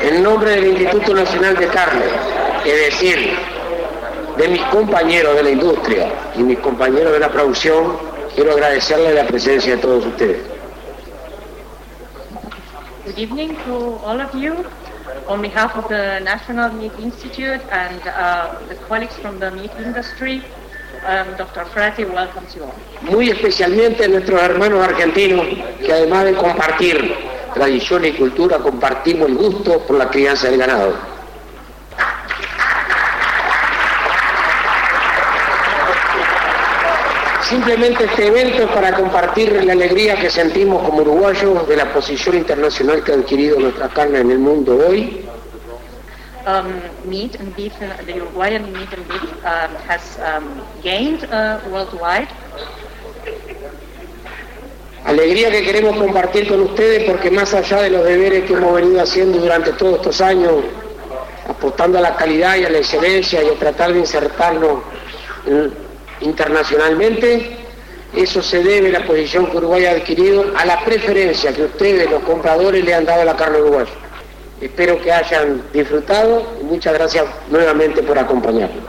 En nombre del Instituto Nacional de Carne, es decir, de mis compañeros de la industria y mis compañeros de la producción, quiero agradecerles la presencia de todos ustedes. Good evening to all of you. On behalf of the National Meat Institute and the colleagues from the meat industry, Dr. Ferretti welcomes you all. Muy especialmente a nuestros hermanos argentinos, que además de compartir tradición y cultura, compartimos el gusto por la crianza del ganado. Simplemente este evento es para compartir la alegría que sentimos como uruguayos de la posición internacional que ha adquirido nuestra carne en el mundo hoy. Meat and beef, the Uruguayan meat and beef has gained worldwide. Alegría que queremos compartir con ustedes porque más allá de los deberes que hemos venido haciendo durante todos estos años, apostando a la calidad y a la excelencia y a tratar de insertarnos internacionalmente, eso se debe a la posición que Uruguay ha adquirido, a la preferencia que ustedes, los compradores, le han dado a la carne uruguaya. Espero que hayan disfrutado y muchas gracias nuevamente por acompañarnos.